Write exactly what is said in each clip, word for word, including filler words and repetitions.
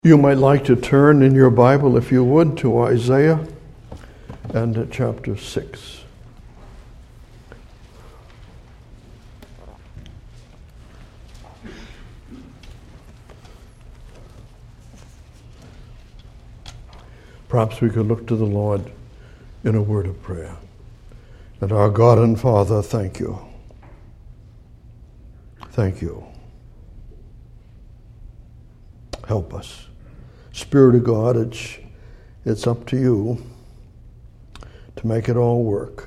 You might like to turn in your Bible, if you would, to Isaiah and to chapter six. Perhaps we could look to the Lord in a word of prayer. And our God and Father, thank you. Thank you. Help us. Spirit of God, it's, it's up to you to make it all work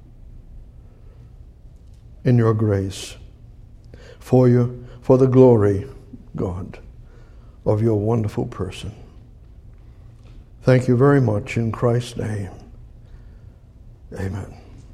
in your grace for you, for the glory, God, of your wonderful person. Thank you very much in Christ's name. Amen.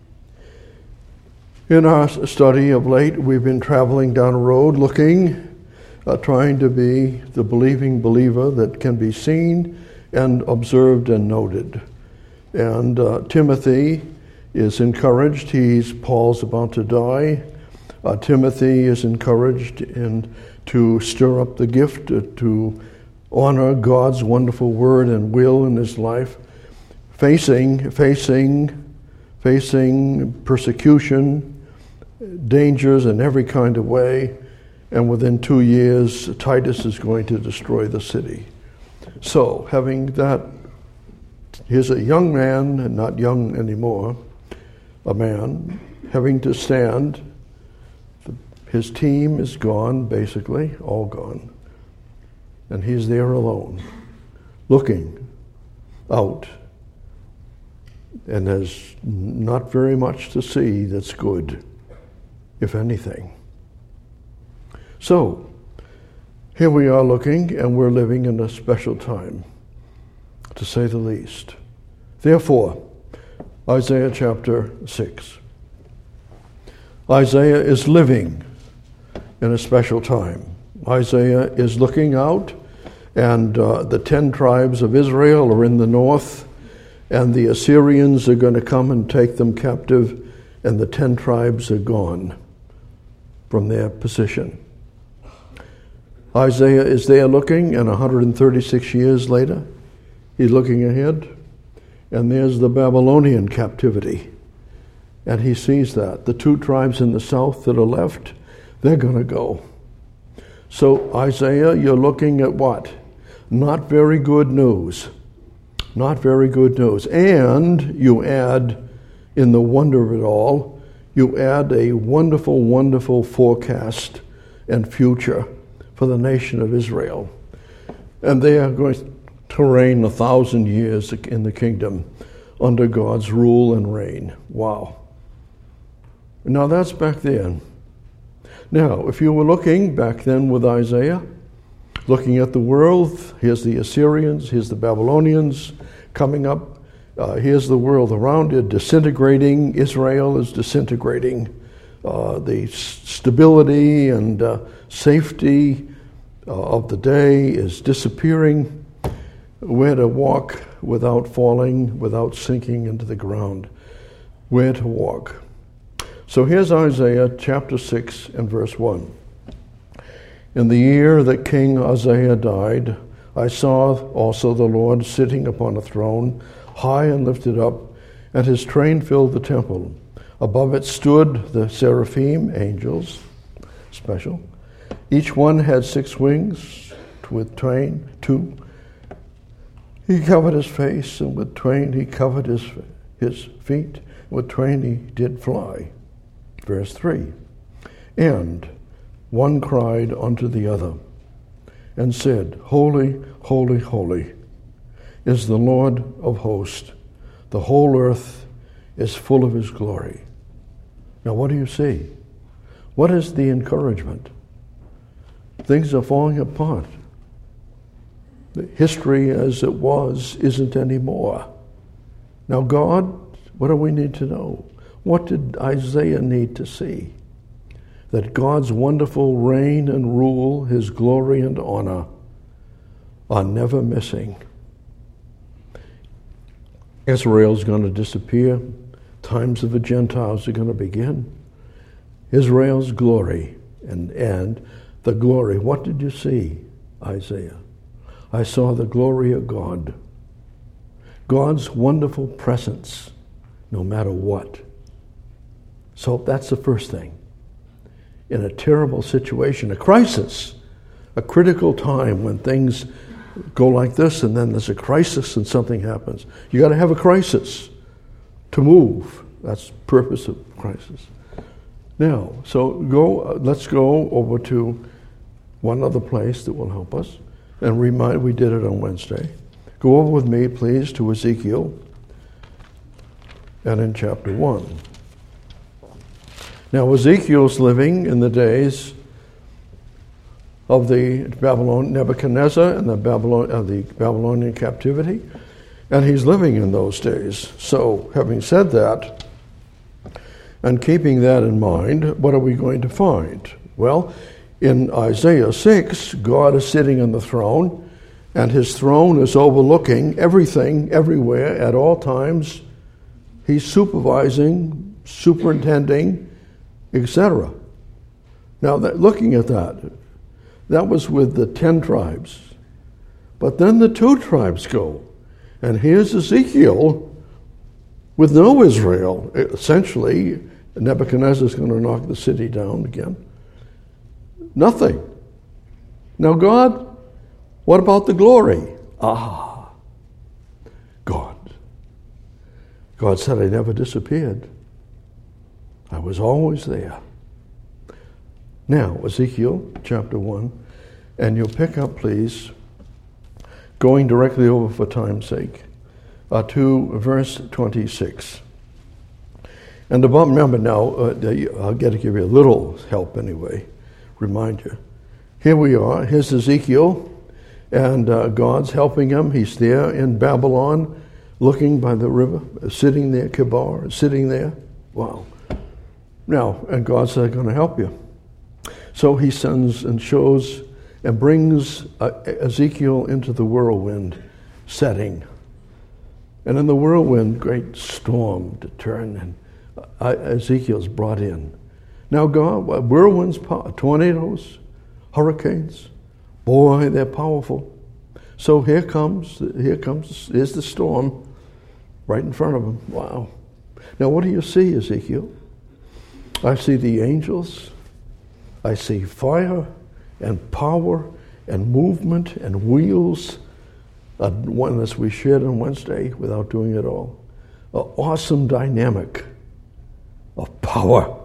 In our study of late, we've been traveling down a road looking Uh, trying to be the believing believer that can be seen and observed and noted. And uh, Timothy is encouraged. He's Paul's about to die. Uh, Timothy is encouraged in, to stir up the gift, to, to honor God's wonderful word and will in his life, facing, facing, facing persecution, dangers in every kind of way. And within two years, Titus is going to destroy the city. So, having that, here's a young man, and not young anymore, a man, having to stand. His team is gone, basically, all gone. And he's there alone, looking out. And there's not very much to see that's good, if anything. So, here we are looking, and we're living in a special time, to say the least. Therefore, Isaiah chapter six. Isaiah is living in a special time. Isaiah is looking out, and uh, the ten tribes of Israel are in the north, and the Assyrians are going to come and take them captive, and the ten tribes are gone from their position. Isaiah is there looking, and one hundred thirty-six years later, he's looking ahead, and there's the Babylonian captivity. And he sees that. The two tribes in the south that are left, they're going to go. So, Isaiah, you're looking at what? Not very good news. Not very good news. And you add, in the wonder of it all, you add a wonderful, wonderful forecast and future for the nation of Israel. And they are going to reign a thousand years in the kingdom under God's rule and reign. Wow. Now that's back then. Now, if you were looking back then with Isaiah, looking at the world, here's the Assyrians, here's the Babylonians coming up, uh, here's the world around it disintegrating. Israel is disintegrating. Uh, the stability and uh, safety uh, of the day is disappearing. Where to walk without falling, without sinking into the ground. Where to walk. So here's Isaiah chapter six and verse one. In the year that King Uzziah died, I saw also the Lord sitting upon a throne, high and lifted up, and his train filled the temple. Above it stood the seraphim, angels, special. Each one had six wings, with twain, two. He covered his face, and with twain he covered his, his feet. With twain he did fly. Verse three. And one cried unto the other, and said, Holy, holy, holy is the Lord of hosts. The whole earth is full of his glory. Now, what do you see? What is the encouragement? Things are falling apart. The history as it was isn't anymore. Now, God, what do we need to know? What did Isaiah need to see? That God's wonderful reign and rule, his glory and honor, are never missing. Israel's going to disappear. Times of the Gentiles are going to begin. Israel's glory and, and the glory. What did you see, Isaiah? I saw the glory of God. God's wonderful presence, no matter what. So that's the first thing. In a terrible situation, a crisis, a critical time when things go like this and then there's a crisis and something happens. You got to have a crisis to move. That's the purpose of crisis. Now, so go. Uh, let's go over to one other place that will help us. And remind, we did it on Wednesday. Go over with me, please, to Ezekiel, and in chapter one. Now, Ezekiel's living in the days of the Babylon, Nebuchadnezzar and the Babylon, uh, the Babylonian captivity, and he's living in those days. So, having said that, and keeping that in mind, what are we going to find? Well, in Isaiah six, God is sitting on the throne, and his throne is overlooking everything, everywhere, at all times. He's supervising, superintending, et cetera. Now, that, looking at that, that was with the ten tribes. But then the two tribes go, and here's Ezekiel with no Israel. Essentially, Nebuchadnezzar is going to knock the city down again. Nothing. Now, God, what about the glory? Ah, God. God said, I never disappeared. I was always there. Now, Ezekiel chapter one, and you'll pick up, please, going directly over for time's sake, uh, to verse twenty-six. And about, remember now, uh, I'll get to give you a little help anyway. Remind you. Here we are. Here's Ezekiel, and uh, God's helping him. He's there in Babylon, looking by the river, sitting there, Kibar, sitting there. Wow. Now, and God said, I'm going to help you. So he sends and shows and brings uh, Ezekiel into the whirlwind setting. And in the whirlwind, great storm to turn, and uh, Ezekiel's brought in. Now, God, whirlwinds, tornadoes, hurricanes, boy, they're powerful. So here comes, here comes, here's the storm right in front of him. Wow. Now, what do you see, Ezekiel? I see the angels. I see fire and power and movement and wheels. Uh, one as we shared on Wednesday without doing it all. An awesome dynamic of power,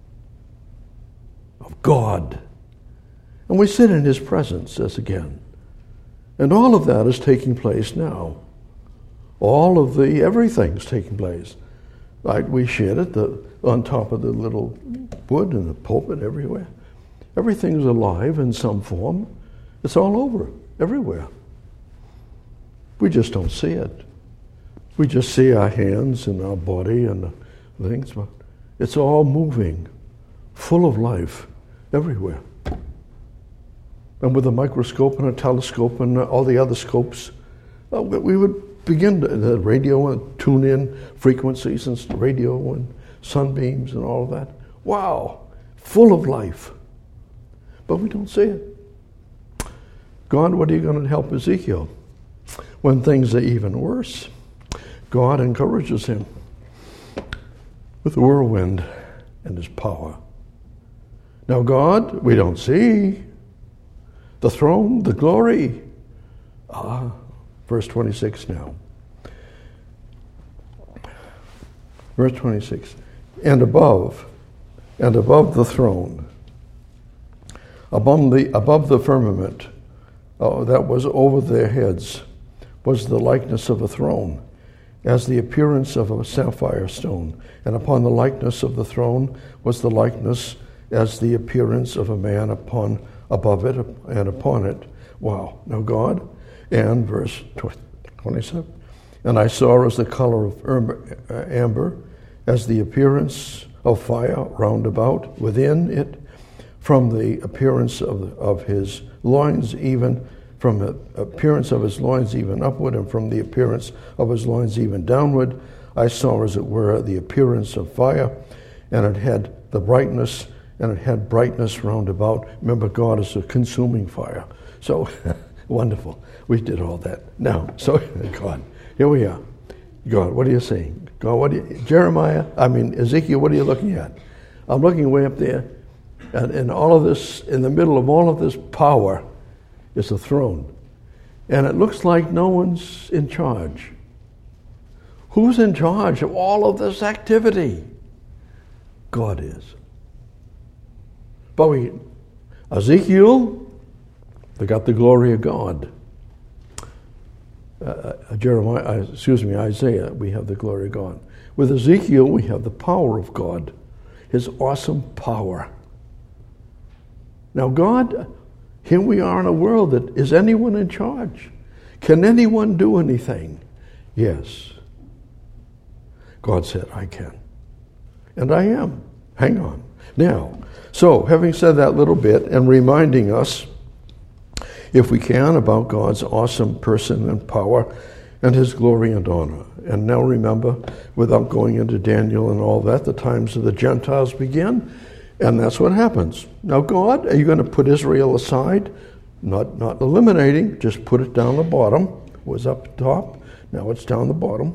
of God. And we sit in his presence as again. And all of that is taking place now. All of the, everything's taking place. Like we shared it, the, on top of the little wood and the pulpit everywhere. Everything's alive in some form. It's all over, everywhere. We just don't see it. We just see our hands and our body and the things, but it's all moving, full of life, everywhere. And with a microscope and a telescope and all the other scopes, uh, we would begin to, the radio and tune in frequencies and radio and sunbeams and all of that. Wow, full of life. But we don't see it. God, what are you going to help Ezekiel? When things are even worse, God encourages him with the whirlwind and his power. Now, God, we don't see the throne, the glory. Ah, verse twenty-six now. Verse twenty-six. And above, and above the throne, above the, above the firmament uh, that was over their heads, was the likeness of a throne, as the appearance of a sapphire stone. And upon the likeness of the throne was the likeness as the appearance of a man upon above it and upon it. Wow. Now God, and verse twenty-seven, and I saw as the color of amber, as the appearance of fire round about within it, from the appearance of, of his loins, even from the appearance of his loins even upward, and from the appearance of his loins even downward, I saw, as it were, the appearance of fire, and it had the brightness, and it had brightness round about. Remember, God is a consuming fire. So Wonderful. We did all that. Now, so God, here we are. God, what are you saying? God, what are you, Jeremiah, I mean, Ezekiel, what are you looking at? I'm looking way up there, and in all of this, in the middle of all of this power is a throne. And it looks like no one's in charge. Who's in charge of all of this activity? God is. But we, Ezekiel, they got the glory of God. Uh, Jeremiah, excuse me, Isaiah, we have the glory of God. With Ezekiel, we have the power of God, his awesome power. Now, God, here we are in a world that, is anyone in charge? Can anyone do anything? Yes. God said, I can. And I am. Hang on. Now, so, having said that little bit and reminding us, if we can, about God's awesome person and power and his glory and honor. And now remember, without going into Daniel and all that, the times of the Gentiles begin, and that's what happens. Now, God, are you going to put Israel aside? Not, not eliminating, just put it down the bottom. It was up top, now it's down the bottom.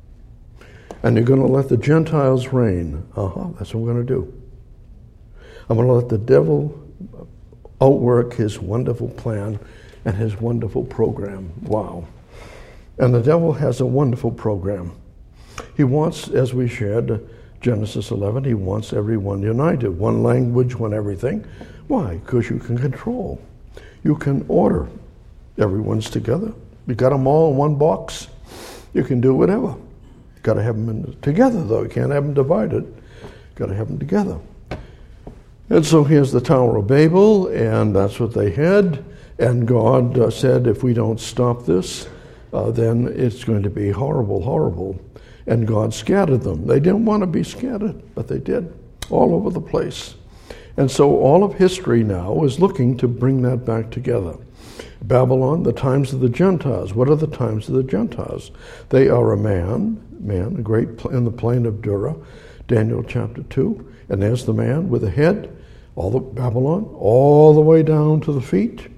And you're going to let the Gentiles reign. Uh-huh, that's what I'm going to do. I'm going to let the devil outwork his wonderful plan and his wonderful program. Wow. And the devil has a wonderful program. He wants, as we shared, Genesis eleven, he wants everyone united. One language, one everything. Why? Because you can control. You can order. Everyone's together. You got them all in one box. You can do whatever. You got to have them in, together, though. You can't have them divided. You got to have them together. And so here's the Tower of Babel, and that's what they had. And God uh, said, if we don't stop this, uh, then it's going to be horrible, horrible. And God scattered them. They didn't want to be scattered, but they did, all over the place. And so all of history now is looking to bring that back together. Babylon, the times of the Gentiles. What are the times of the Gentiles? They are a man, man, a great pl- in the plain of Dura, Daniel chapter two. And there's the man with a head, all the Babylon, all the way down to the feet,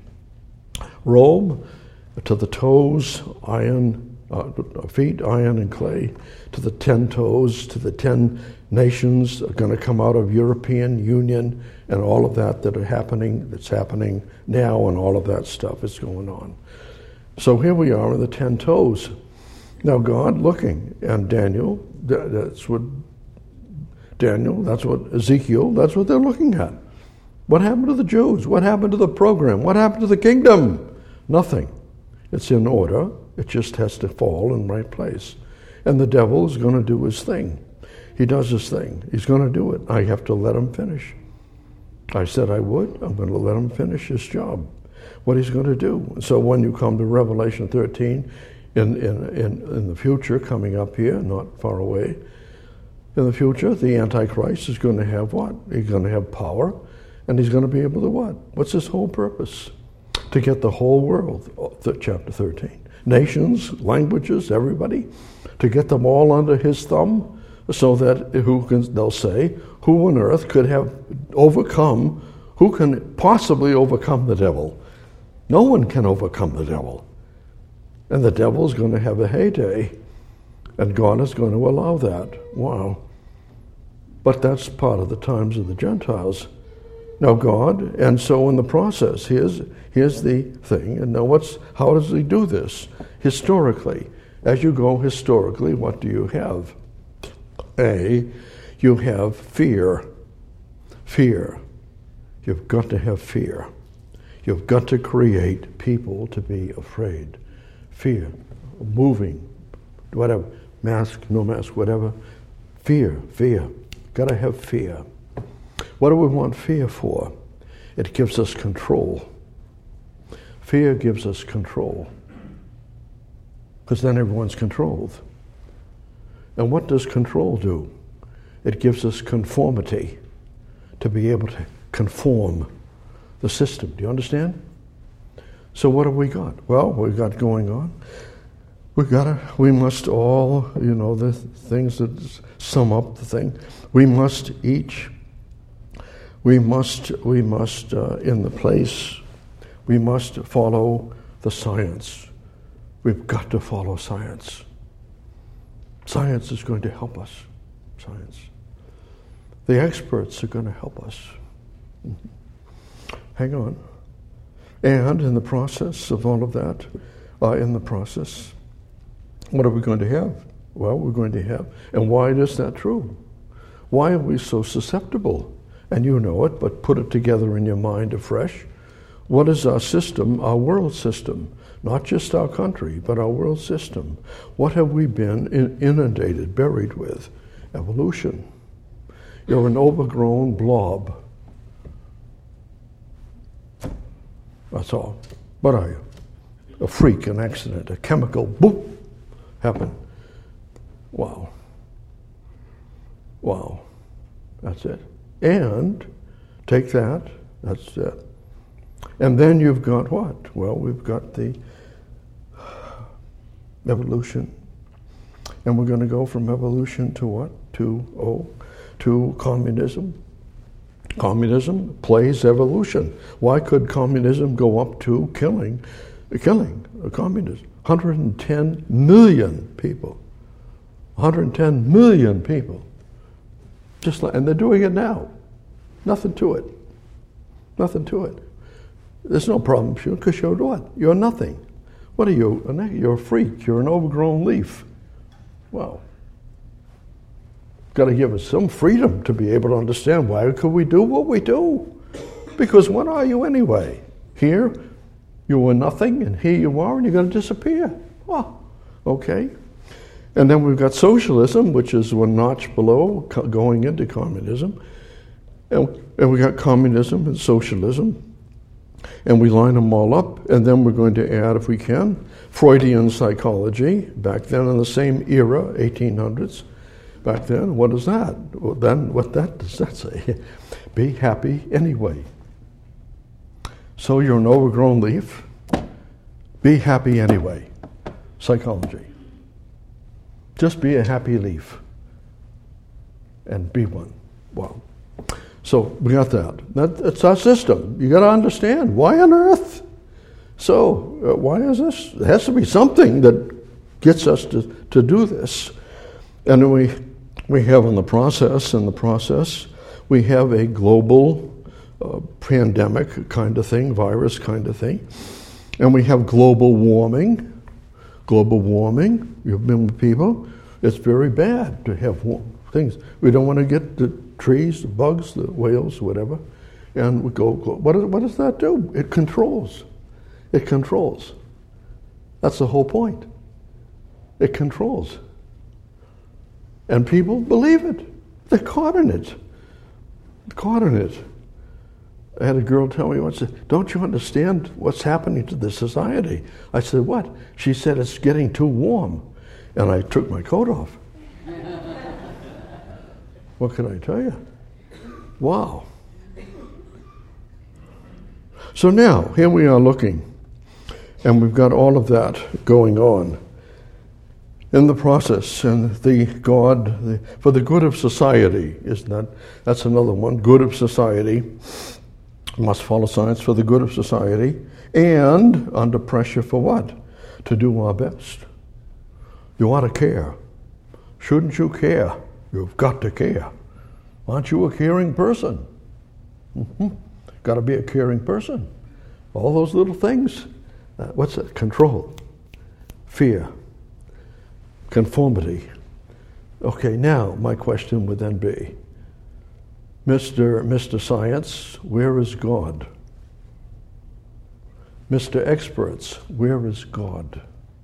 robe, to the toes, iron, uh, feet, iron and clay, to the ten toes, to the ten nations are going to come out of European Union and all of that that are happening, that's happening now, and all of that stuff is going on. So here we are in the ten toes. Now God looking, and Daniel, that's what Daniel, that's what Ezekiel, that's what they're looking at. What happened to the Jews? What happened to the program? What happened to the kingdom? Nothing. It's in order. It just has to fall in the right place. And the devil is going to do his thing. He does his thing. He's going to do it. I have to let him finish. I said I would. I'm going to let him finish his job. What he's going to do. So when you come to Revelation thirteen, in, in, in, in the future, coming up here, not far away, in the future, the Antichrist is going to have what? He's going to have power, and he's going to be able to what? What's his whole purpose? To get the whole world, chapter thirteen. Nations, languages, everybody, to get them all under his thumb, so that who can, they'll say, who on earth could have overcome, who can possibly overcome the devil? No one can overcome the devil. And the devil is going to have a heyday, and God is going to allow that. Wow. But that's part of the times of the Gentiles. Now God, and so in the process, here's, here's the thing, and now what's, how does he do this? Historically. As you go historically, what do you have? A, you have fear. Fear. You've got to have fear. You've got to create people to be afraid. Fear. Moving. Whatever. Mask, no mask, whatever. Fear, fear. Got to have fear. What do we want fear for? It gives us control. Fear gives us control. Because then everyone's controlled. And what does control do? It gives us conformity, to be able to conform the system. Do you understand? So what have we got? Well, we've got going on. We gotta. We must all, you know, the things that sum up the thing. We must each. We must. We must uh, in the place. We must follow the science. We've got to follow science. Science is going to help us. Science. The experts are going to help us. Hang on. And in the process of all of that, uh, in the process, what are we going to have? Well, we're going to have, and why is that true? Why are we so susceptible? And you know it, but put it together in your mind afresh. What is our system, our world system? Not just our country, but our world system. What have we been inundated, buried with? Evolution. You're an overgrown blob. That's all. What are you? A freak, an accident, a chemical, boop, happened. Wow. Wow. That's it. And take that, that's it. And then you've got what? Well, we've got the evolution. And we're going to go from evolution to what? To, oh, to communism. Communism plays evolution. Why could communism go up to killing, killing, communism? one hundred ten million people. one hundred ten million people. Just like, and they're doing it now. Nothing to it. Nothing to it. There's no problem because you're what? You're nothing. What are you? You're a freak. You're an overgrown leaf. Well, got to give us some freedom to be able to understand why could we do what we do. Because what are you anyway? Here, you were nothing, and here you are, and you're going to disappear. Well, okay. And then we've got socialism, which is one notch below, going into communism. And, and we got communism and socialism. And we line them all up, and then we're going to add, if we can, Freudian psychology, back then in the same era, eighteen hundreds. Back then, what is that? Well, then, what that does that say? Be happy anyway. So you're an overgrown leaf. Be happy anyway. Psychology. Just be a happy leaf. And be one. Wow. So we got that. that that's our system. You got to understand. Why on earth? So uh, why is this? There has to be something that gets us to, to do this. And we we have in the process, in the process, we have a global uh, pandemic kind of thing, virus kind of thing. And we have global warming. Global warming. You've been with people. It's very bad to have warm things. We don't want to get the trees, the bugs, the whales, whatever. And we go, go what, what does that do? It controls. It controls. That's the whole point. It controls. And people believe it. They're caught in it. Caught in it. I had a girl tell me once, don't you understand what's happening to the society? I said, what? She said, it's getting too warm. And I took my coat off. What can I tell you? Wow. So now, here we are looking, and we've got all of that going on in the process, and the God, the, for the good of society, isn't that? That's another one, good of society. Must follow science for the good of society, and under pressure for what? To do our best. You ought to care. Shouldn't you care? You've got to care. Aren't you a caring person? Mm-hmm. Got to be a caring person. All those little things. Uh, what's that? Control. Fear. Conformity. Okay, now my question would then be, Mister Mister Science, where is God? Mister Experts, where is God?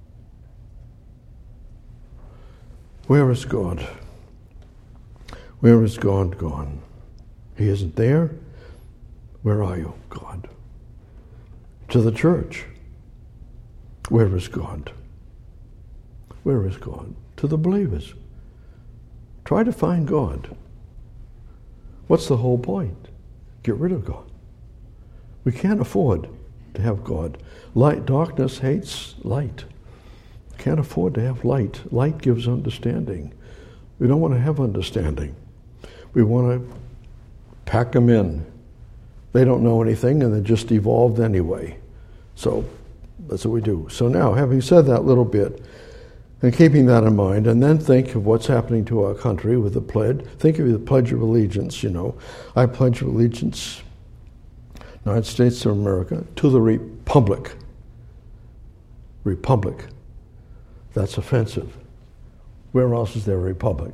Where is God? Where is God gone? He isn't there. Where are you, God? To the church. Where is God? Where is God? To the believers. Try to find God. What's the whole point? Get rid of God. We can't afford to have God. Light, darkness hates light. Can't afford to have light. Light gives understanding. We don't want to have understanding. We want to pack them in. They don't know anything, and they just evolved anyway. So That's what we do. So now, having said that little bit, and keeping that in mind, and then think of what's happening to our country with the pledge. Think of the Pledge of Allegiance, you know. I pledge allegiance, United States of America, to the Republic. Republic. That's offensive. Where else is there a republic?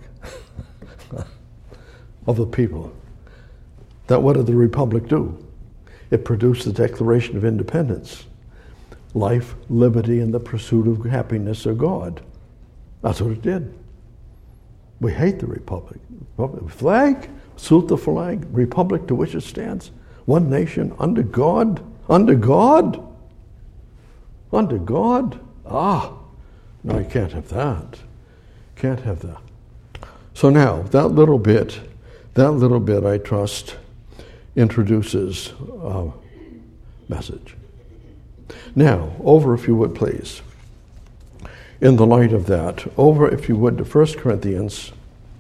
Of the people. That what did the Republic do? It produced the Declaration of Independence. Life, liberty, and the pursuit of happiness of God. That's what it did. We hate the Republic. Republic. Flag, salute the flag, Republic to which it stands. One nation under God. Under God? Under God? Ah, no, you can't have that. Can't have that. So now, that little bit, that little bit, I trust, introduces a message. Now, over, if you would, please. In the light of that, over, if you would, to First Corinthians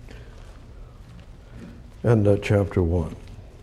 and uh, chapter one.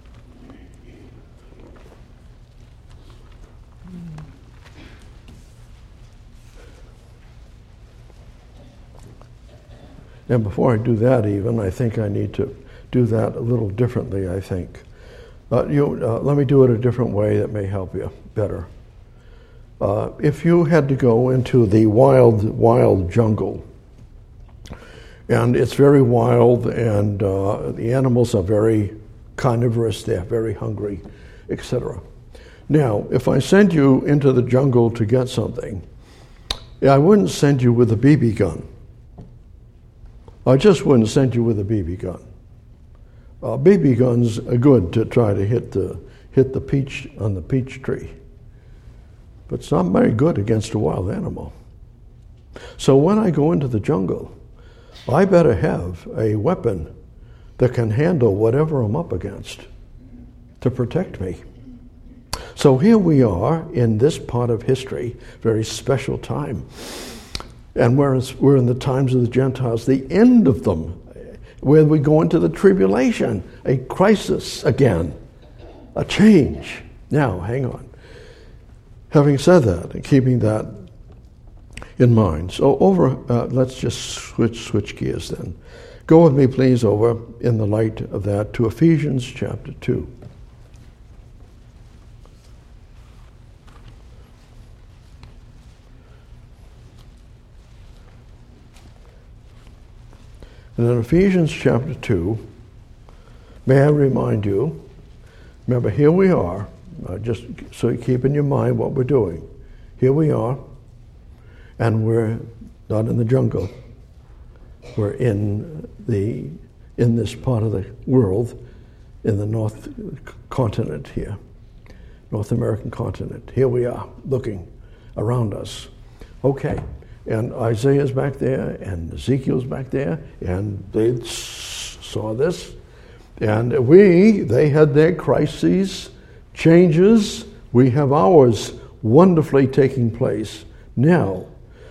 And before I do that even, I think I need to do that a little differently, I think. Uh, you, uh, let me do it a different way that may help you better. Uh, if you had to go into the wild, wild jungle, and it's very wild, and uh, the animals are very carnivorous, they're very hungry, et cetera. Now, if I send you into the jungle to get something, I wouldn't send you with a B B gun. I just wouldn't send you with a B B gun. Uh, B B guns are good to try to hit the hit the peach on the peach tree. But it's not very good against a wild animal. So when I go into the jungle, I better have a weapon that can handle whatever I'm up against to protect me. So here we are in this part of history, very special time. And we're, we're in the times of the Gentiles, the end of them, where we go into the tribulation, a crisis again, a change. Now, hang on. Having said that, and keeping that in mind, so over, uh, let's just switch switch gears then. Go with me, please, over in the light of that to Ephesians chapter two. And in Ephesians chapter two, may I remind you, remember, here we are. Uh, just so you keep in your mind what we're doing. Here we are, and we're not in the jungle. We're in the in this part of the world, in the North continent here, North American continent. Here we are, looking around us. Okay, and Isaiah's back there, and Ezekiel's back there, and they saw this, and we, they had their crises, changes, we have ours wonderfully taking place now.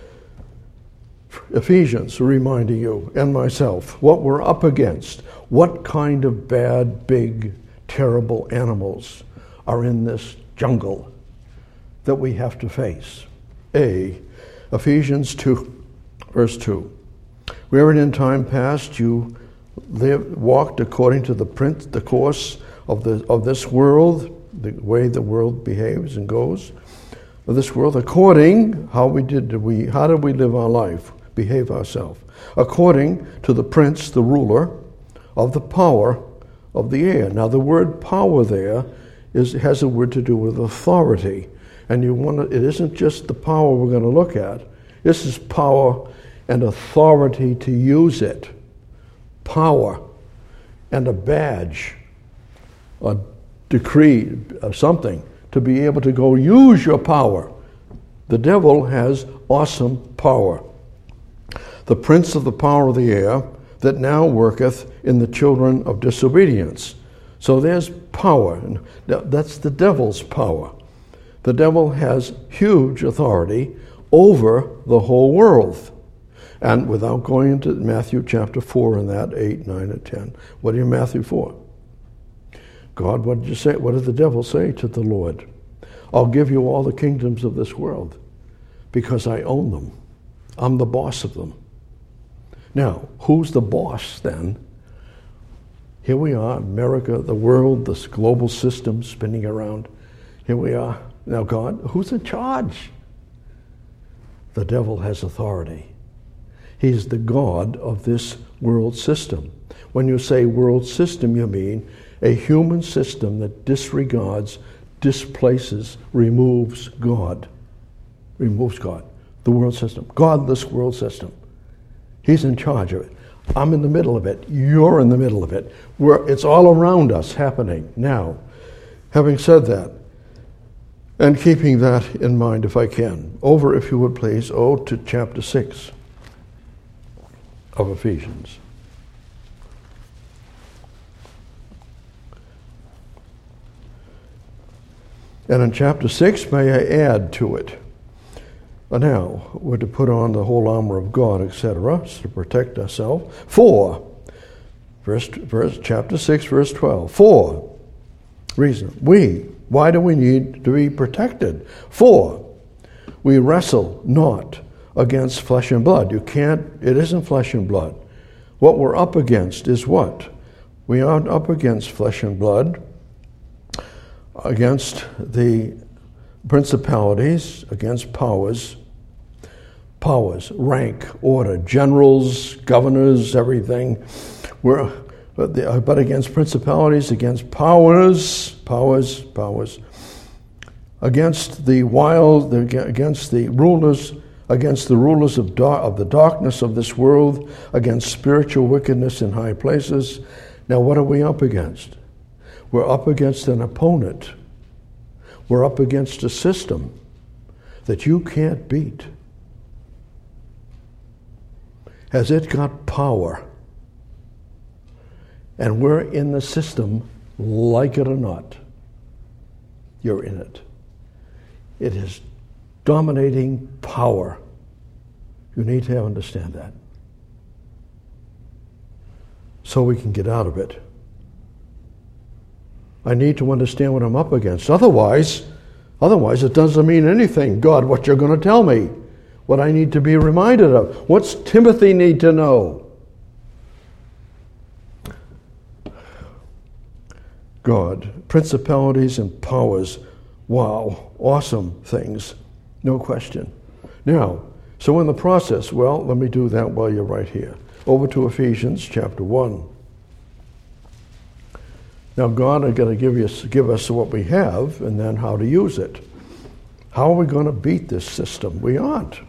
Ephesians reminding you and myself what we're up against, what kind of bad, big, terrible animals are in this jungle that we have to face. A, Ephesians two, verse two. Wherein in time past you lived, walked according to the print, the course of the of this world, the way the world behaves and goes, of this world, according how we did we how did we live our life, behave ourselves, according to the prince, the ruler of the power of the air. Now the word power there is has a word to do with authority, and you want to, it isn't just the power we're going to look at. This is power and authority to use it, power and a badge, a decree of something to be able to go use your power. The devil has awesome power. The prince of the power of the air that now worketh in the children of disobedience. So there's power, and that's the devil's power. The devil has huge authority over the whole world. And without going into Matthew chapter four and that, eight, nine, and ten, what do you Matthew four? God, what did you say? What did the devil say to the Lord? I'll give you all the kingdoms of this world because I own them. I'm the boss of them. Now, who's the boss then? Here we are, America, the world, this global system spinning around. Here we are. Now, God, who's in charge? The devil has authority. He's the God of this world system. When you say world system, you mean a human system that disregards, displaces, removes God. Removes God. The world system. Godless world system. He's in charge of it. I'm in the middle of it. You're in the middle of it. We're, it's all around us happening now. Having said that, and keeping that in mind if I can, over, if you would please, oh, to chapter six of Ephesians. And in chapter six, may I add to it, now, we're to put on the whole armor of God, et cetera, to protect ourselves. For, verse, verse, chapter six, verse twelve. For, reason, we, why do we need to be protected? For, we wrestle not against flesh and blood. You can't, it isn't flesh and blood. What we're up against is what? We aren't up against flesh and blood, against the principalities, against powers, powers, rank, order, generals, governors, everything. We're, but, but against principalities, against powers, powers, powers, against the wild, against the rulers, against the rulers of, dar- of the darkness of this world, against spiritual wickedness in high places. Now, what are we up against? We're up against an opponent. We're up against a system that you can't beat. Has it got power? And we're in the system, like it or not. You're in it. It is dominating power. You need to understand that, so we can get out of it. I need to understand what I'm up against. Otherwise, otherwise it doesn't mean anything. God, what you're going to tell me, what I need to be reminded of. What's Timothy need to know? God, principalities and powers. Wow, awesome things. No question. Now, so in the process, well, let me do that while you're right here. Over to Ephesians chapter one. Now, God is going to give us, give us what we have and then how to use it. How are we going to beat this system? We aren't.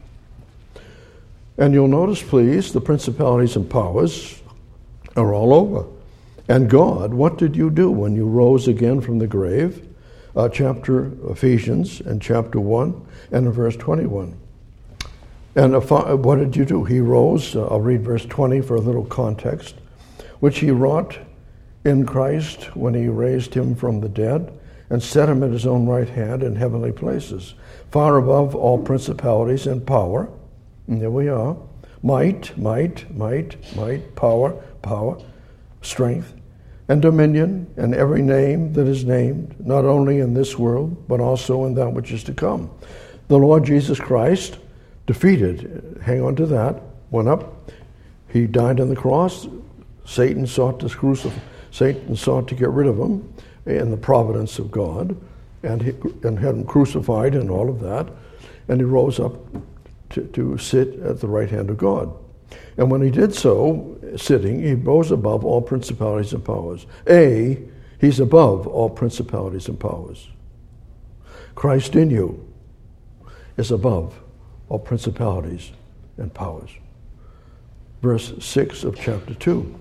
And you'll notice, please, the principalities and powers are all over. And God, what did you do when you rose again from the grave? Uh, chapter Ephesians and chapter one and in verse twenty-one. And if I, what did you do? He rose, uh, I'll read verse twenty for a little context, which he wrought in Christ when he raised him from the dead and set him at his own right hand in heavenly places, far above all principalities and power. And there we are. Might, might, might, might, power, power, strength, and dominion, and every name that is named, not only in this world, but also in that which is to come. The Lord Jesus Christ defeated, hang on to that, went up. He died on the cross. Satan sought to crucify. Satan sought to get rid of him in the providence of God, and, he, and had him crucified and all of that. And he rose up to, to sit at the right hand of God. And when he did so, sitting, he rose above all principalities and powers. A, he's above all principalities and powers. Christ in you is above all principalities and powers. Verse six of chapter two.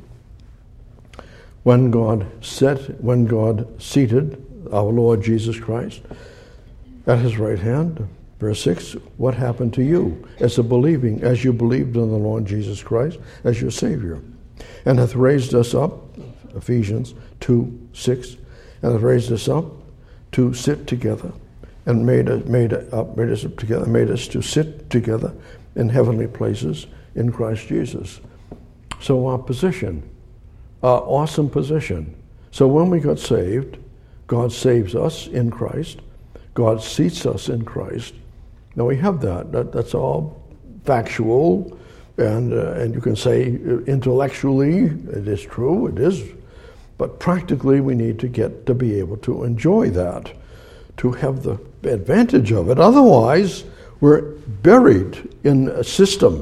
When God set, when God seated our Lord Jesus Christ at his right hand, verse six, what happened to you as a believing, as you believed in the Lord Jesus Christ as your Savior, and hath raised us up, Ephesians two six, and hath raised us up to sit together, and made us, made up, made us up together, made us to sit together in heavenly places in Christ Jesus. So our position, our awesome position. So when we got saved, God saves us in Christ. God seats us in Christ. Now we have that. that that's all factual, and uh, and you can say intellectually it is true, it is, but practically we need to get to be able to enjoy that, to have the advantage of it. Otherwise, we're buried in a system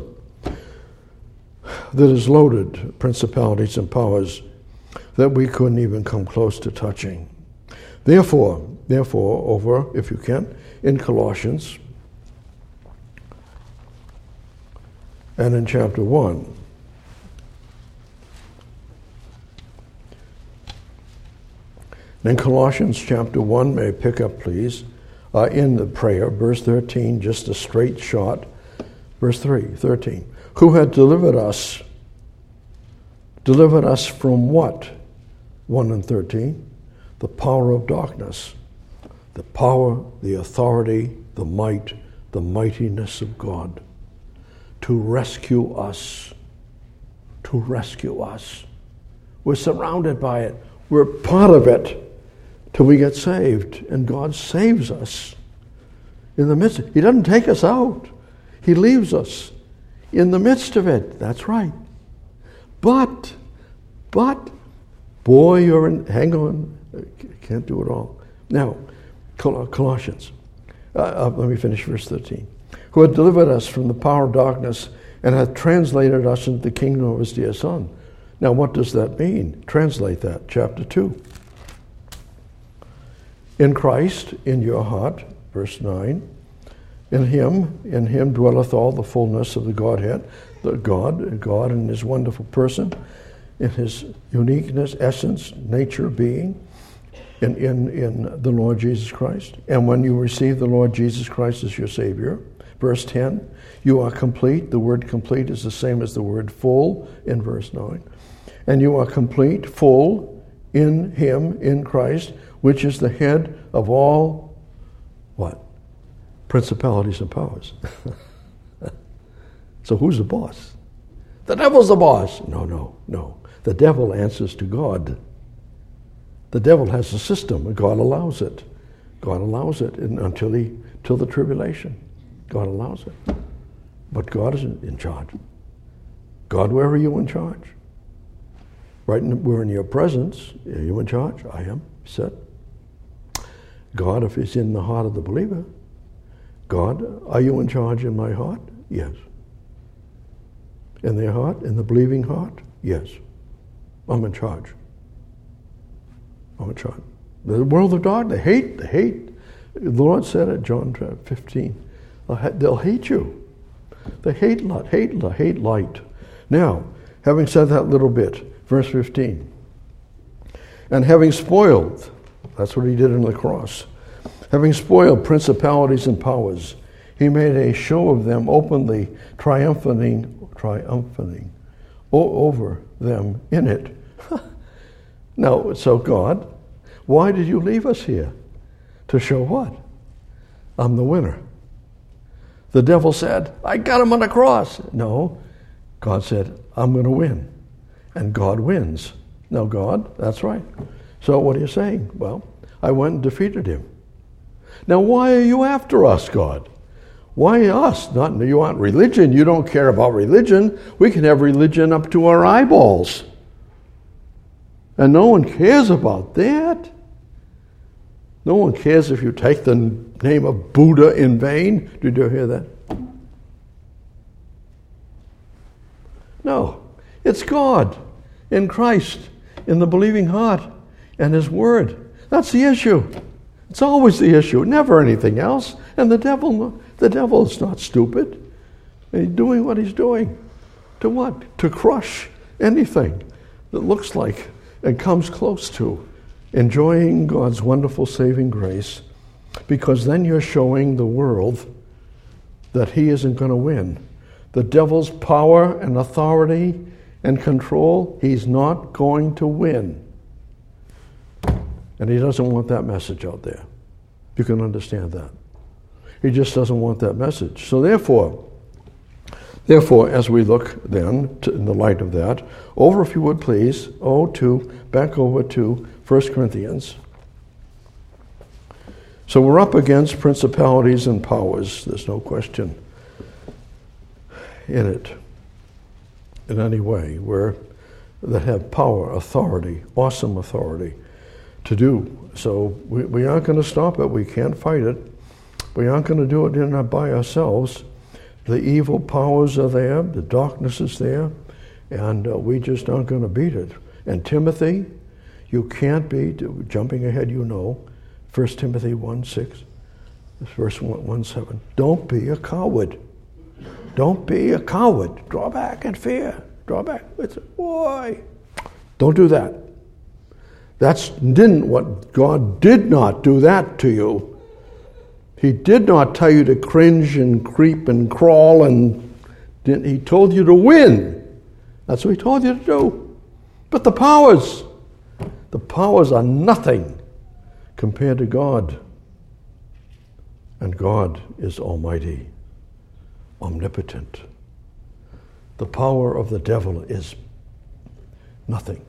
that is loaded, principalities and powers, that we couldn't even come close to touching. Therefore, therefore, over, if you can, in Colossians and in chapter one, in Colossians chapter one, may I pick up, please, uh, in the prayer, verse thirteen, just a straight shot, verse three, thirteen. Who had delivered us, delivered us from what? one and thirteen. The power of darkness. The power, the authority, the might, the mightiness of God. To rescue us. To rescue us. We're surrounded by it. We're part of it till we get saved. And God saves us in the midst. He doesn't take us out. He leaves us in the midst of it. That's right. But, but, boy, you're in, hang on. Can't do it all. Now, Colossians. Uh, uh, let me finish verse thirteen. Who had delivered us from the power of darkness and hath translated us into the kingdom of his dear Son. Now, what does that mean? Translate that. Chapter two. In Christ, in your heart, verse nine. In him, in him dwelleth all the fullness of the Godhead, the God, God in his wonderful person, in his uniqueness, essence, nature, being, in, in, in the Lord Jesus Christ. And when you receive the Lord Jesus Christ as your Savior, verse ten, you are complete. The word complete is the same as the word full in verse nine. And you are complete, full, in him, in Christ, which is the head of all, what? Principalities and powers. So who's the boss? The devil's the boss. No, no, no. The devil answers to God. The devil has a system, and God allows it. God allows it in, until he, till the tribulation. God allows it. But God is in, in charge. God, where are you in charge? Right, in, we're in your presence. Are you in charge? I am. He said. God, if it's in the heart of the believer, God, are you in charge in my heart? Yes. In their heart, in the believing heart? Yes. I'm in charge. I'm in charge. The world of darkness, they hate, they hate. The Lord said it, John fifteen. They'll hate you. They hate light, hate, hate light. Now, having said that little bit, verse fifteen. And having spoiled, that's what he did on the cross, having spoiled principalities and powers, he made a show of them openly, triumphing, triumphing over them in it. Now, so God, why did you leave us here? To show what? I'm the winner. The devil said, I got him on the cross. No, God said, I'm going to win. And God wins. No, God, that's right. So what are you saying? Well, I went and defeated him. Now, why are you after us, God? Why us? Not you want religion. You don't care about religion. We can have religion up to our eyeballs. And no one cares about that. No one cares if you take the name of Buddha in vain. Did you hear that? No. It's God in Christ, in the believing heart, and his word. That's the issue. It's always the issue, never anything else. And the devil, the devil is not stupid. He's doing what he's doing. To what? To crush anything that looks like and comes close to enjoying God's wonderful saving grace, because then you're showing the world that he isn't going to win. The devil's power and authority and control, he's not going to win. And he doesn't want that message out there. You can understand that. He just doesn't want that message. So therefore, therefore, as we look then, to, in the light of that, over, if you would please, oh, to, back over to First Corinthians. So we're up against principalities and powers. There's no question in it in any way, where that have power, authority, awesome authority to do. So we, we aren't going to stop it. We can't fight it. We aren't going to do it in and by ourselves. The evil powers are there. The darkness is there. And uh, we just aren't going to beat it. And Timothy, you can't beat, jumping ahead, you know, First Timothy one six, verse one seven. Don't be a coward. Don't be a coward. Draw back in fear. Draw back. It's, boy, don't do that. That's didn't what God did not do that to you. He did not tell you to cringe and creep and crawl, and didn't, he told you to win. That's what he told you to do. But the powers, the powers are nothing compared to God. And God is almighty, omnipotent. The power of the devil is nothing.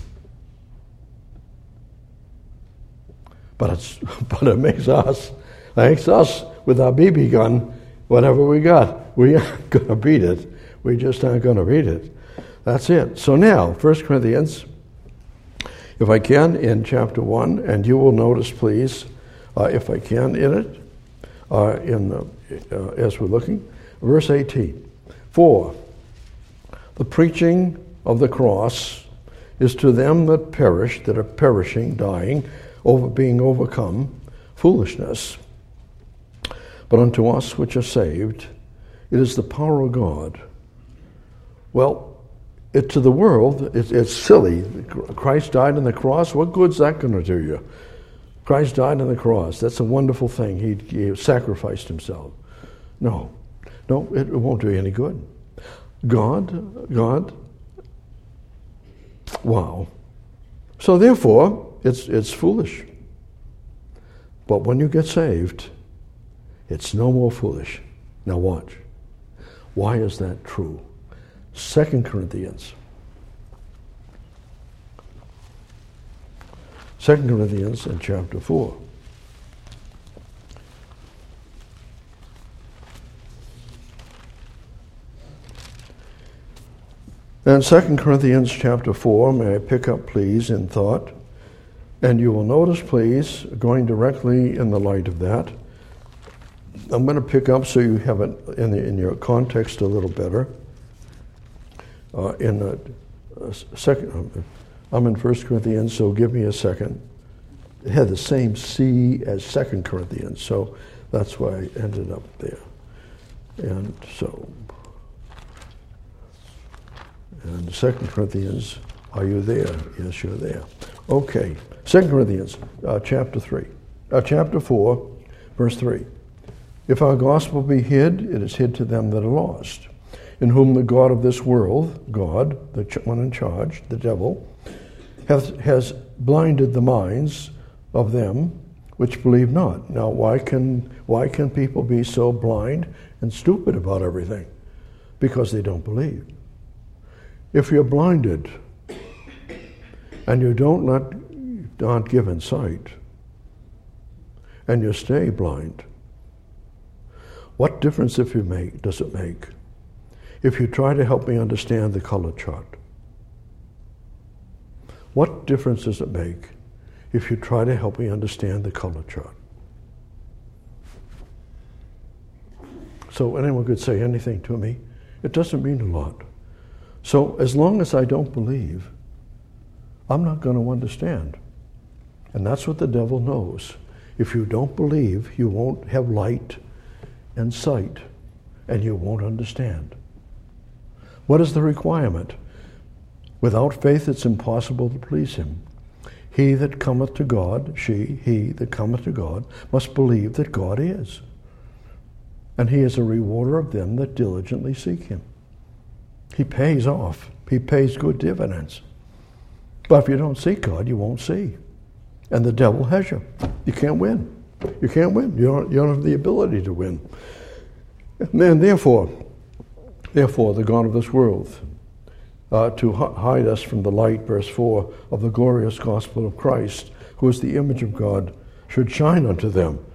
But it's but it makes us, makes us with our B B gun, whatever we got, we aren't going to beat it. We just aren't going to beat it. That's it. So now, First Corinthians, if I can, in chapter one, and you will notice, please, uh, if I can, in it, uh, in the, uh, as we're looking, verse eighteen. For the preaching of the cross is to them that perish, that are perishing, dying, over being overcome, foolishness. But unto us which are saved, it is the power of God. Well, it, to the world, it, it's silly. Christ died on the cross. What good's that going to do you? Christ died on the cross. That's a wonderful thing. He, he sacrificed himself. No, no, it, it won't do you any good. God, God, wow. So therefore, it's it's foolish. But when you get saved, it's no more foolish. Now watch. Why is that true? Second Corinthians. Second Corinthians in chapter four. And Second Corinthians chapter four, may I pick up, please, in thought? And you will notice, please, going directly in the light of that, I'm going to pick up so you have it in, the, in your context a little better. Uh, in the uh, second, I'm in First Corinthians, so give me a second. It had the same C as Second Corinthians, so that's why I ended up there. And so, and Second Corinthians, are you there? Yes, you're there. Okay, Second Corinthians, uh, chapter three, uh, chapter four, verse three. If our gospel be hid, it is hid to them that are lost, in whom the God of this world, God, the one in charge, the devil, hath, has blinded the minds of them which believe not. Now, why can why can people be so blind and stupid about everything? Because they don't believe. If you're blinded and you don't not aren't given sight, and you stay blind, what difference if you make does it make if you try to help me understand the color chart? What difference does it make if you try to help me understand the color chart? So anyone could say anything to me. It doesn't mean a lot. So as long as I don't believe, I'm not going to understand. And that's what the devil knows. If you don't believe, you won't have light and sight, and you won't understand. What is the requirement? Without faith it's impossible to please him. He that cometh to God, she, he that cometh to God, must believe that God is. And he is a rewarder of them that diligently seek him. He pays off. He pays good dividends. But if you don't seek God, you won't see. And the devil has you. You can't win. You can't win. You don't, you don't have the ability to win. And then, therefore, therefore, the God of this world, uh, to h- hide us from the light, verse four, of the glorious gospel of Christ, who is the image of God, should shine unto them.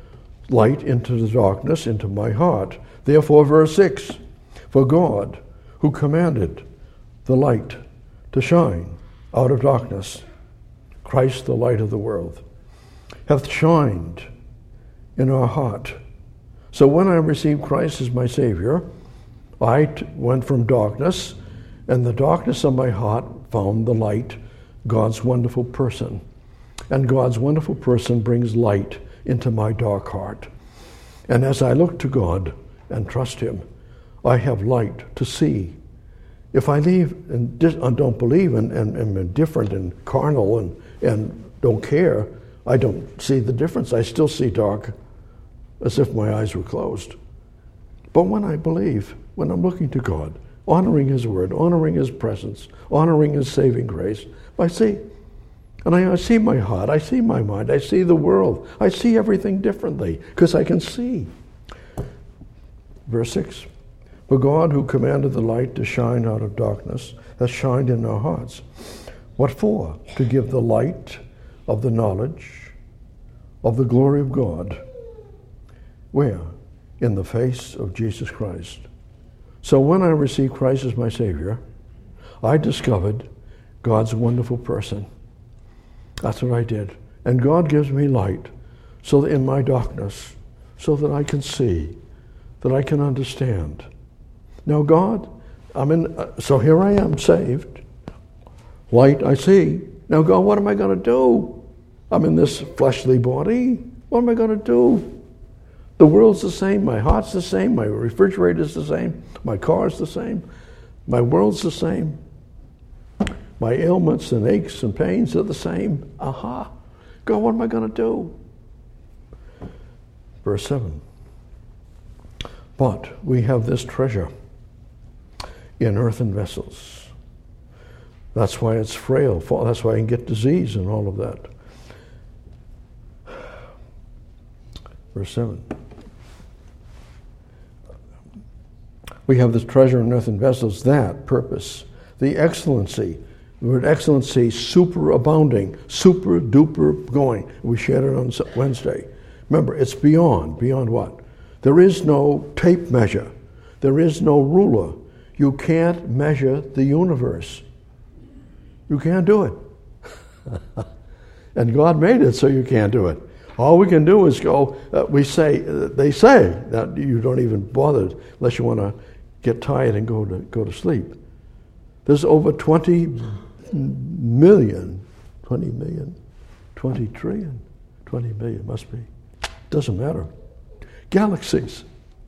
light into the darkness, into my heart. Therefore, verse six, for God, who commanded the light to shine out of darkness, Christ the light of the world, hath shined in our heart. So when I received Christ as my Savior, I t- went from darkness, and the darkness of my heart found the light, God's wonderful person. And God's wonderful person brings light into my dark heart. And as I look to God and trust Him, I have light to see. If I leave and dis- I don't believe and, and, and am indifferent and carnal and, and don't care, I don't see the difference. I still see dark, as if my eyes were closed. But when I believe, when I'm looking to God, honoring His word, honoring His presence, honoring His saving grace, I see. And I, I see my heart, I see my mind, I see the world, I see everything differently, because I can see. Verse six, for God who commanded the light to shine out of darkness has shined in our hearts. What for? To give the light of the knowledge of the glory of God. Where? In the face of Jesus Christ. So when I received Christ as my Savior, I discovered God's wonderful person. That's what I did. And God gives me light so that in my darkness, so that I can see, that I can understand. Now God, I'm in, uh, so here I am saved. Light I see. Now God, what am I going to do? I'm in this fleshly body. What am I going to do? The world's the same, my heart's the same, my refrigerator's the same, my car's the same, my world's the same. My ailments and aches and pains are the same. Aha. God, what am I going to do? Verse seven. But we have this treasure in earthen vessels. That's why it's frail. That's why I can get disease and all of that. Verse seven. We have this treasure in earthen vessels, that purpose, the excellency. The word excellency, superabounding, super duper going. We shared it on Wednesday. Remember, it's beyond. Beyond what? There is no tape measure. There is no ruler. You can't measure the universe. You can't do it. And God made it so you can't do it. All we can do is go, uh, we say, uh, they say that you don't even bother unless you want to get tired and go to go to sleep. There's over twenty million, twenty million, twenty trillion, twenty million must be. Doesn't matter. Galaxies.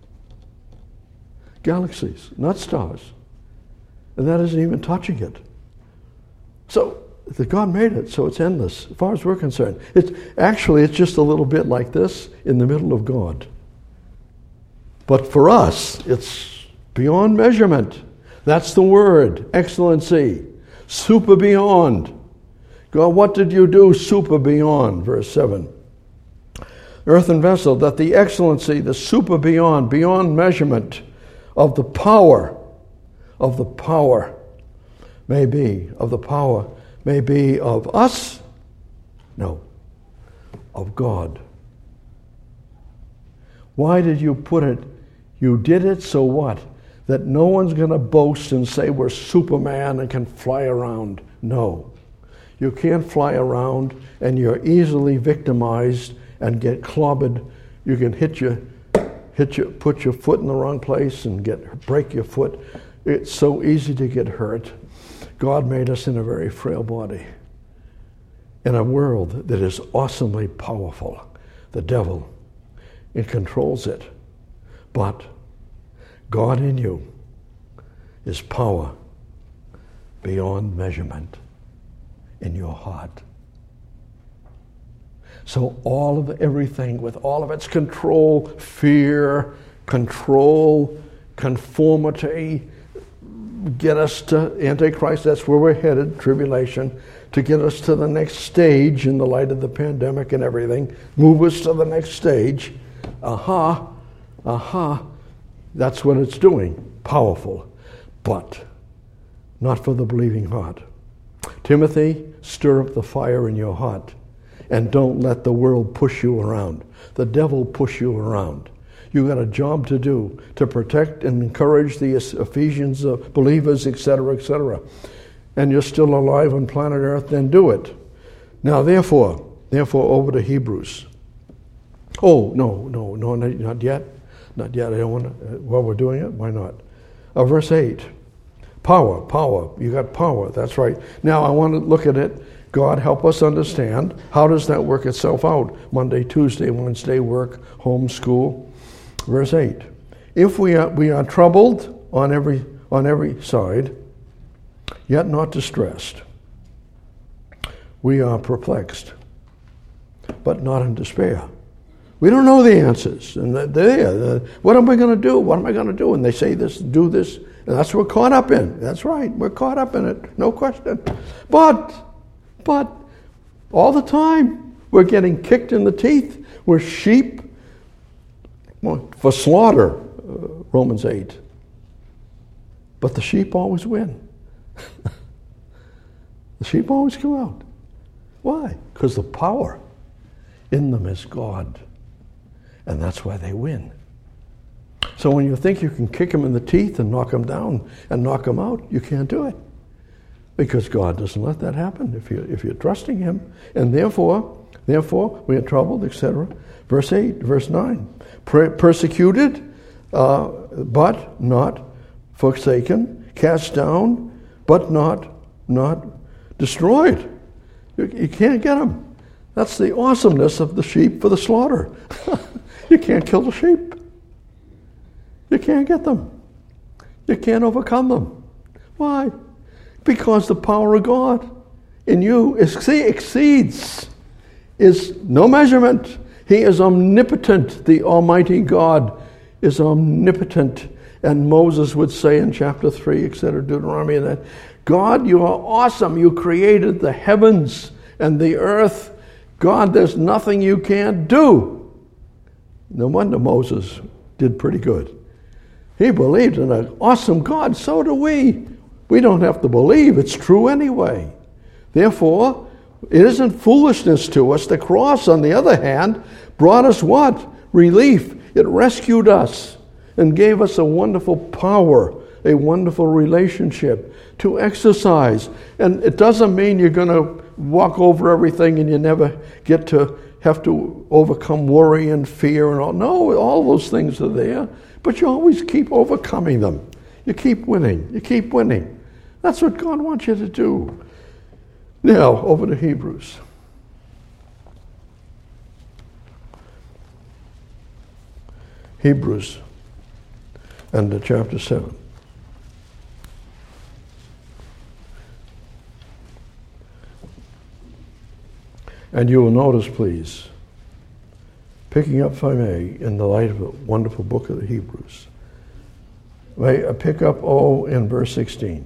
Galaxies, not stars. And that isn't even touching it. So, the God made it, so it's endless. As far as we're concerned. It's actually, it's just a little bit like this in the middle of God. But for us, it's beyond measurement. That's the word, excellency. Super beyond. God, what did you do super beyond? Verse seven. Earthen vessel, that the excellency, the super beyond, beyond measurement of the power, of the power may be, of the power may be of us? No, of God. Why did you put it? You did it so what? That no one's going to boast and say we're Superman and can fly around. No. You can't fly around, and you're easily victimized and get clobbered. You can hit your, hit your, put your foot in the wrong place and get break your foot. It's so easy to get hurt. God made us in a very frail body, in a world that is awesomely powerful. The devil, it controls it. But God in you is power beyond measurement in your heart. So all of everything, with all of its control, fear, control, conformity, get us to Antichrist, that's where we're headed, tribulation, to get us to the next stage in the light of the pandemic and everything, move us to the next stage. Aha, aha, that's what it's doing, powerful, but not for the believing heart. Timothy, stir up the fire in your heart. and don't let the world push you around. The devil push you around. You got a job to do to protect and encourage the Ephesians uh, believers, et cetera, et cetera. And you're still alive on planet Earth, then do it. Now, therefore, therefore, over to Hebrews. Oh, no, no, no, not yet. Not yet. I don't want to. Uh, while we're doing it, why not? Uh, verse eight. Power, power. You got power. That's right. Now, I want to look at it. God, help us understand. How does that work itself out? Monday, Tuesday, Wednesday, work, home, school. Verse eight. If we are, we are troubled on every on every side, yet not distressed. We are perplexed, but not in despair. We don't know the answers. And they're there. What am I going to do? What am I going to do? And they say this, do this. And that's what we're caught up in. That's right. We're caught up in it. No question. But, but, all the time, we're getting kicked in the teeth. We're sheep for slaughter, uh, Romans eight. But the sheep always win. The sheep always come out. Why? Because the power in them is God. And that's why they win. So when you think you can kick them in the teeth and knock them down and knock them out, you can't do it. Because God doesn't let that happen if, you, if you're trusting Him. And therefore, therefore, we are troubled, et cetera. Verse eight, verse nine. Per- persecuted, uh, but not forsaken. Cast down, but not, not destroyed. You, you can't get them. That's the awesomeness of the sheep for the slaughter. You can't kill the sheep. You can't get them. You can't overcome them. Why? Because the power of God in you exceeds, is no measurement. He is omnipotent. The Almighty God is omnipotent. And Moses would say in chapter three, et cetera, Deuteronomy, that God, you are awesome. You created the heavens and the earth. God, there's nothing you can't do. No wonder Moses did pretty good. He believed in an awesome God. So do we. We don't have to believe. It's true anyway. Therefore, it isn't foolishness to us. The cross, on the other hand, brought us what? Relief. It rescued us and gave us a wonderful power, a wonderful relationship to exercise. And it doesn't mean you're going to walk over everything and you never get to have to overcome worry and fear and all. No, all those things are there, but you always keep overcoming them. You keep winning. You keep winning. That's what God wants you to do. Now, over to Hebrews. Hebrews and uh, chapter seven. And you will notice, please, picking up, if I may, in the light of the wonderful book of the Hebrews, may I pick up, oh, in verse sixteen.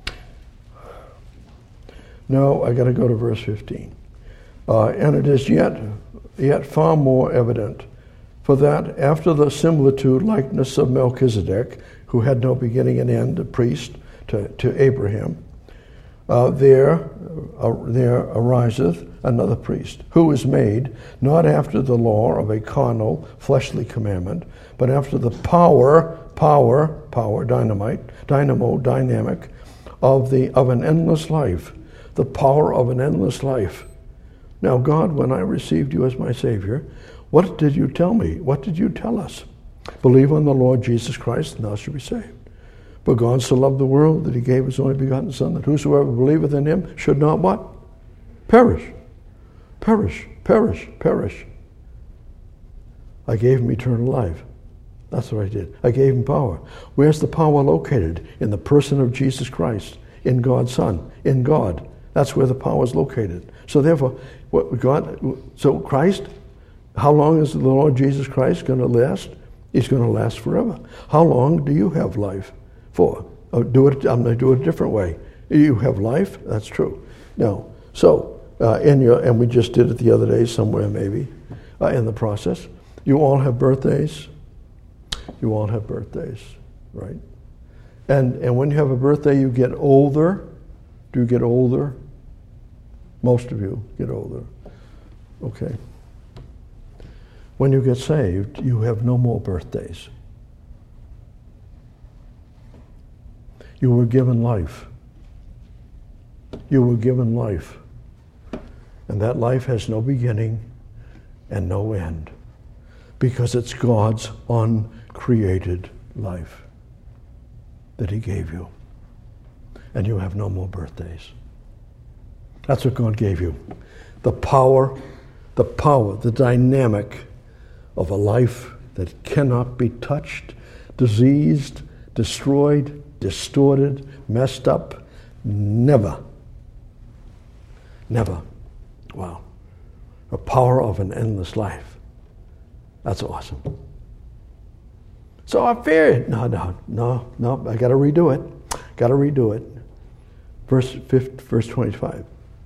No, I got to go to verse fifteen. Uh, and it is yet, yet far more evident, for that after the similitude, likeness of Melchizedek, who had no beginning and end, a priest to, to Abraham, uh, there, uh, there ariseth another priest, who is made not after the law of a carnal, fleshly commandment, but after the power, power, power, dynamite, dynamo, dynamic, of the of an endless life. The power of an endless life. Now, God, when I received you as my Savior, what did you tell me? What did you tell us? Believe on the Lord Jesus Christ, and thou shalt be saved. For God so loved the world that he gave his only begotten Son, that whosoever believeth in him should not what? Perish. Perish, perish, perish. I gave him eternal life. That's what I did. I gave him power. Where's the power located? In the person of Jesus Christ, in God's Son, in God. That's where the power is located. So therefore, what God, so Christ, how long is the Lord Jesus Christ going to last? He's going to last forever. How long do you have life for? Oh, do it. I'm going to do it a different way. You have life. That's true. Now, so uh, in your, and we just did it the other day somewhere maybe uh, in the process. You all have birthdays. You all have birthdays, right? And and when you have a birthday, you get older. Do you get older? Most of you get older. Okay. When you get saved, you have no more birthdays. You were given life. You were given life. And that life has no beginning and no end, because it's God's uncreated life that he gave you. And you have no more birthdays. That's what God gave you. The power, the power, the dynamic of a life that cannot be touched, diseased, destroyed, distorted, messed up. Never. Never. Wow. The power of an endless life. That's awesome. So I fear it. No, no, no, no. I got to redo it. Got to redo it. Verse fifty, verse twenty-five.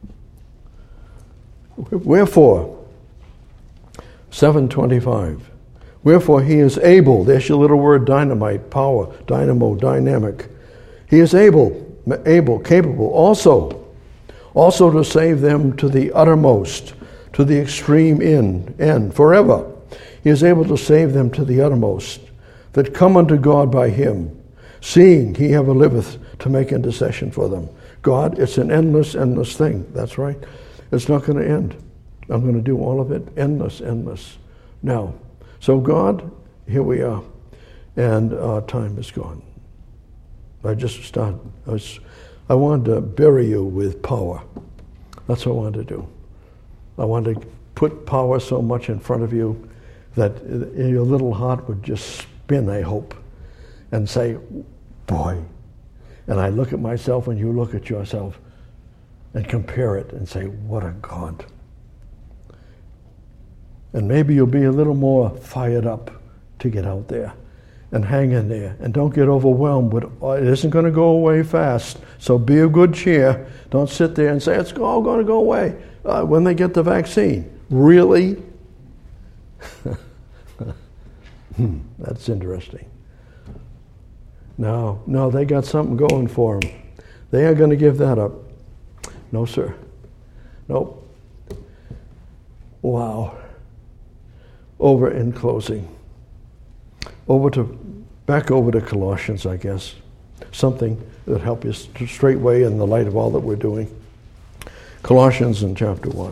Wherefore, seven twenty-five. Wherefore he is able. There's your little word, dynamite, power, dynamo, dynamic. He is able, able, capable, also, also to save them to the uttermost, to the extreme end, end, forever. He is able to save them to the uttermost, that come unto God by him, seeing he ever liveth to make intercession for them. God, it's an endless, endless thing. That's right. It's not going to end. I'm going to do all of it. Endless, endless. Now, so God, here we are, and our time is gone. I just started. I, was, I wanted to bury you with power. That's what I wanted to do. I wanted to put power so much in front of you that your little heart would just spin, I hope, and say, boy. And I look at myself and you look at yourself and compare it and say, what a God. And maybe you'll be a little more fired up to get out there and hang in there. And don't get overwhelmed with, it isn't going to go away fast. So be of good cheer. Don't sit there and say, it's all going to go away uh, when they get the vaccine. Really? hmm, that's interesting. No, no, they got something going for them. They are going to give that up. No, sir. Nope. Wow. Over in closing. Over to, back over to Colossians, I guess. Something that help you straightway in the light of all that we're doing. Colossians in chapter one.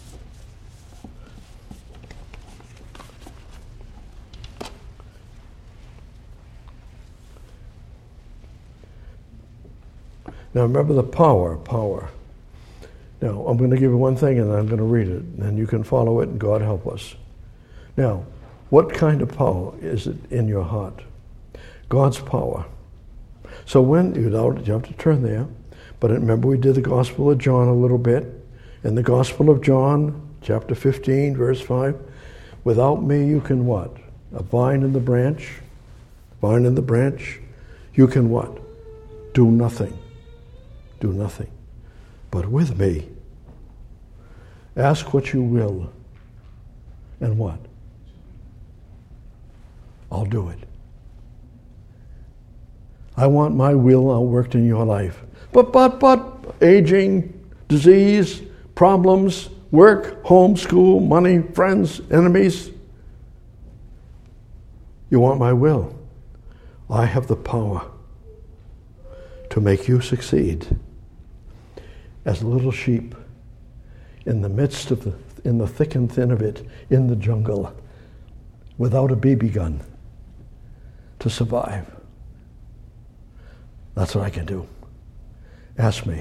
Now remember the power, power. Now I'm going to give you one thing and I'm going to read it, and you can follow it and God help us. Now, what kind of power is it in your heart? God's power. So when, you know, you have to turn there, but remember we did the Gospel of John a little bit. In the Gospel of John, chapter fifteen, verse five, without me you can what? A vine in the branch, vine in the branch, you can what? Do nothing. Do nothing. But with me, ask what you will, and what? I'll do it. I want my will outworked in your life. But, but, but, aging, disease, problems, work, home, school, money, friends, enemies. You want my will. I have the power to make you succeed as little sheep in the midst of the, in the thick and thin of it, in the jungle, without a B B gun, to survive. That's what I can do. Ask me.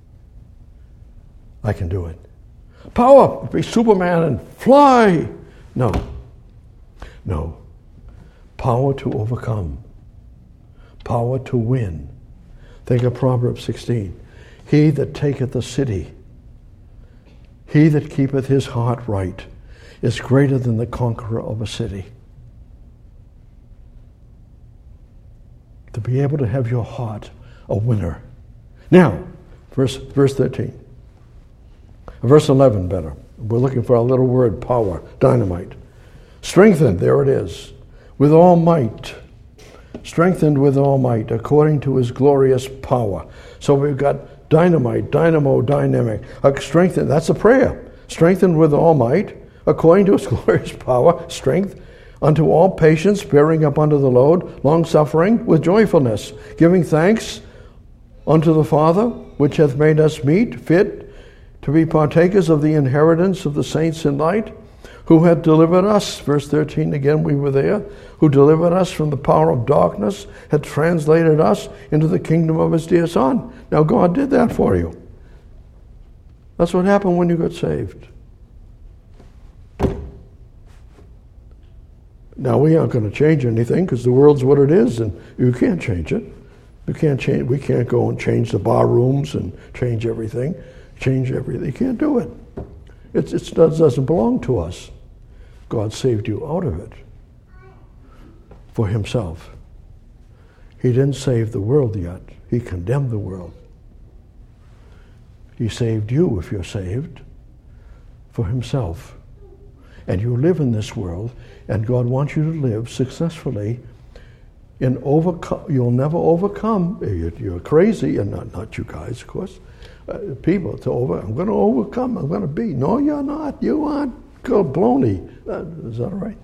I can do it. Power, be Superman and fly. No. No. Power to overcome. Power to win. Think of Proverbs sixteen. He that taketh a city, he that keepeth his heart right, is greater than the conqueror of a city. To be able to have your heart a winner. Now, verse, verse thirteen. Verse eleven better. We're looking for a little word, power, dynamite. Strengthened, there it is, with all might. Strengthened with all might, according to his glorious power. So we've got dynamite, dynamo, dynamic. Uh, strengthened, that's a prayer. strengthened with all might, according to his glorious power, strength, unto all patience, bearing up under the load, long-suffering, with joyfulness, giving thanks unto the Father, which hath made us meet, fit, to be partakers of the inheritance of the saints in light, who hath delivered us, verse thirteen again, we were there, who delivered us from the power of darkness, had translated us into the kingdom of his dear Son. Now God did that for you. That's what happened when you got saved. Now we aren't going to change anything because the world's what it is, and you can't change it. You can't change. We can't go and change the bar rooms and change everything, change everything. You can't do it. It's, it doesn't belong to us. God saved you out of it for himself. He didn't save the world yet. He condemned the world. He saved you, if you're saved, for himself. And you live in this world, and God wants you to live successfully in overcome. You'll never overcome. You're, you're crazy, and not, not you guys, of course. Uh, people to over. I'm going to overcome. I'm going to be. No, you're not. You aren't. Go baloney. Uh, is that right?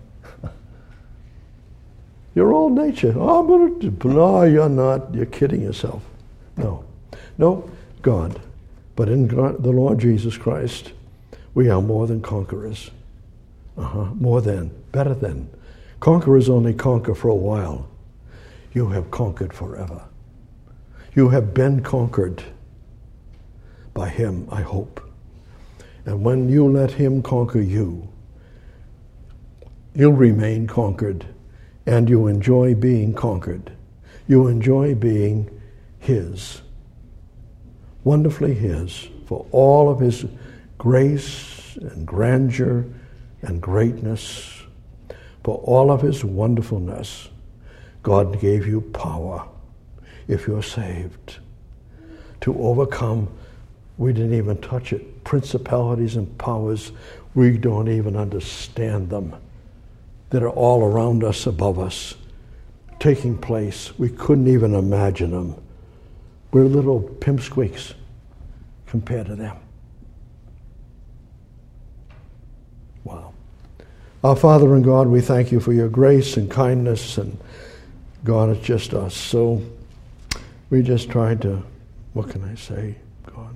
Your old nature. Oh, I'm going to. No, you're not. You're kidding yourself. No, no, God. But in God, the Lord Jesus Christ, we are more than conquerors. Uh-huh. More than, better than. Conquerors only conquer for a while. You have conquered forever. You have been conquered by him, I hope. And when you let him conquer you, you'll remain conquered, and you enjoy being conquered. You enjoy being his, wonderfully his, for all of his grace and grandeur and greatness, for all of his wonderfulness. God gave you power, if you're saved, to overcome. We didn't even touch it. Principalities and powers, we don't even understand them, that are all around us, above us, taking place. We couldn't even imagine them. We're little pimpsqueaks compared to them. Wow. Our Father and God, we thank you for your grace and kindness, and God, it's just us. So we just tried to, what can I say, God?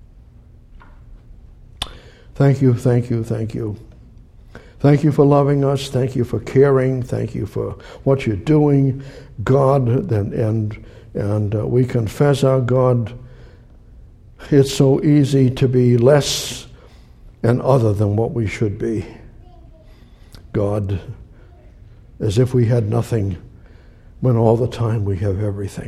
Thank you, thank you, thank you. Thank you for loving us. Thank you for caring. Thank you for what you're doing, God. And and, and uh, we confess, our God, it's so easy to be less and other than what we should be. God, as if we had nothing, when all the time we have everything.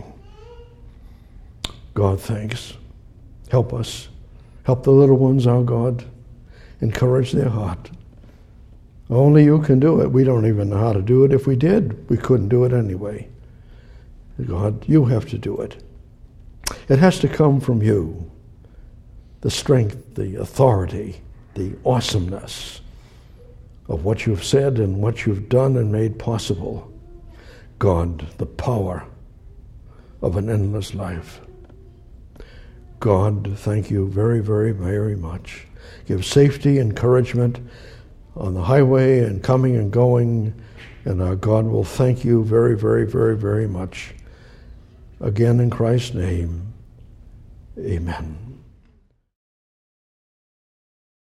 God, thanks. Help us. Help the little ones, our God. Encourage their heart. Only you can do it. We don't even know how to do it. If we did, we couldn't do it anyway. God, you have to do it. It has to come from you. The strength, the authority, the awesomeness of what you've said and what you've done and made possible. God, the power of an endless life. God, thank you very, very, very much. Give safety, encouragement on the highway and coming and going, and our God will thank you very, very, very, very much. Again, in Christ's name, amen.